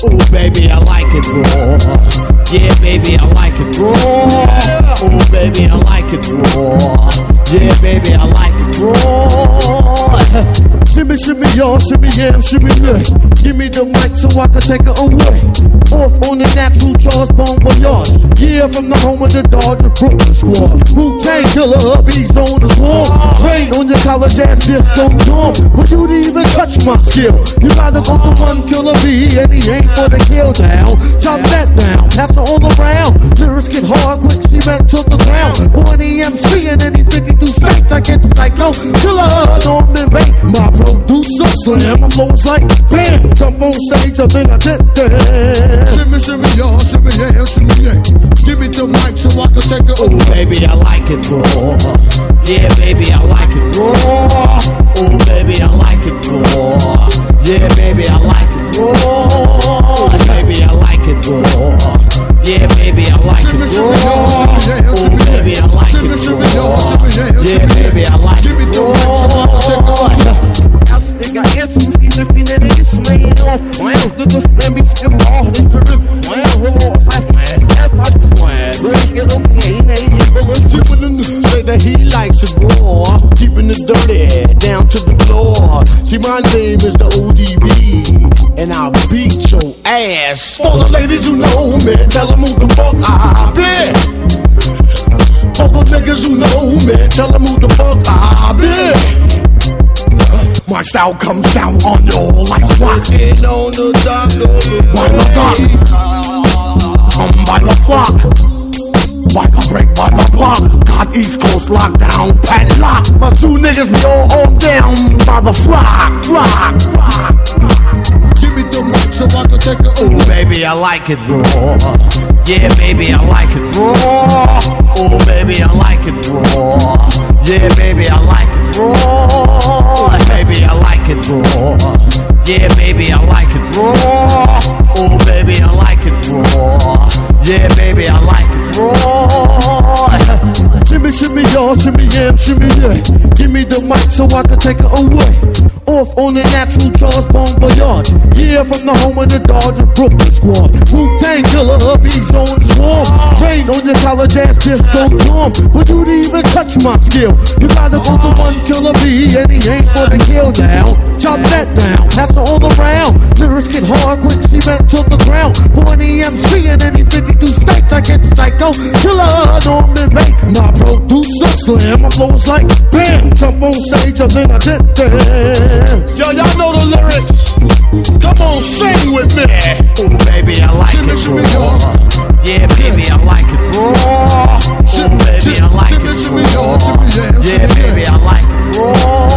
Ooh, baby, I like it raw. Yeah, baby, I like it raw. Ooh, baby, I like it raw. Yeah, baby, I like it raw. Shimmy, shimmy, y'all, shimmy, yeah, shimmy, yeah. Give me the mic so I can take it away. Off on the natural Charles Bon Voyage. Yeah, from the home of the Dodger Brooklyn squad. Wu-Tang Killer, hubby's on the swarm. Rain on your college ass disco dorm. For you to even touch my skill, you gotta go to one killer B, and he ain't for the kill down. Chop that down, pass it all around. Lyrics get hard, quick cement to the ground. On EMC and any 52 states, I get the psycho killer, Norman Bates. My producer slam, my flow's like bam. Jump on stage, I think I did that. Shimmy, shimmy, y'all, shimmy, yeah, shimmy, yeah. Give me the mic so I can take it. Oh, baby, I like it raw. Yeah, baby, I like it raw. Oh, baby, I like it raw. Yeah, baby, I like it raw. Baby, I like it raw. Yeah, baby, I like it raw. Oh, baby, I like it raw. Yeah, baby, I like it raw. Nigga, instantly lifting it in swing off. Wow, the good man be skipping all the turn. Wow, horse, I man, that's what you want. Break it up, say that he likes it raw, keeping it dirty down to the floor. See, my name is the ODB, and I'll beat your ass. For the ladies who know me, tell them who the fuck I be. For the niggas who know me, tell them who the fuck I be. My style comes down on you like rock. on the dock, by the dock, by the flock, by the break, by the block. Got East Coast lockdown, padlock. My two niggas be all down by the flock. Give me the mic so I can take it. Oh, baby, I like it raw. Yeah, baby, I like it raw. Oh, baby, I like it raw. Yeah, baby, I like it raw. Baby, I like it raw. Yeah, baby, I like it raw. Oh, baby, I like it raw. Yeah, baby, I like it raw. Shimmy, shimmy, y'all, shimmy, yeah, shimmy, yeah. Give me the mic so I can take it away. Off on the natural Charles Bon Voyage. Yeah, from the home of the Dodger Brooklyn squad. Wu-Tang Killer, hubby's on the swarm. Rain on your college ass disco dorm. For you to even touch my skill, you gotta go to one killer B, and he ain't for the kill now. Chop that down, pass it all around. Lyrics get hard, quick cement to the ground. For an EMC in any 52 states, I get the psycho killer, Norman Bates. My producer slam, my flow's like bam. Jump on stage, I think I did that. Yo, y'all know the lyrics. Come on, sing with me. Oh, baby, I like it raw. Yeah, baby, I like it raw. Oh, baby, I like it raw. Yeah, baby, I like it raw.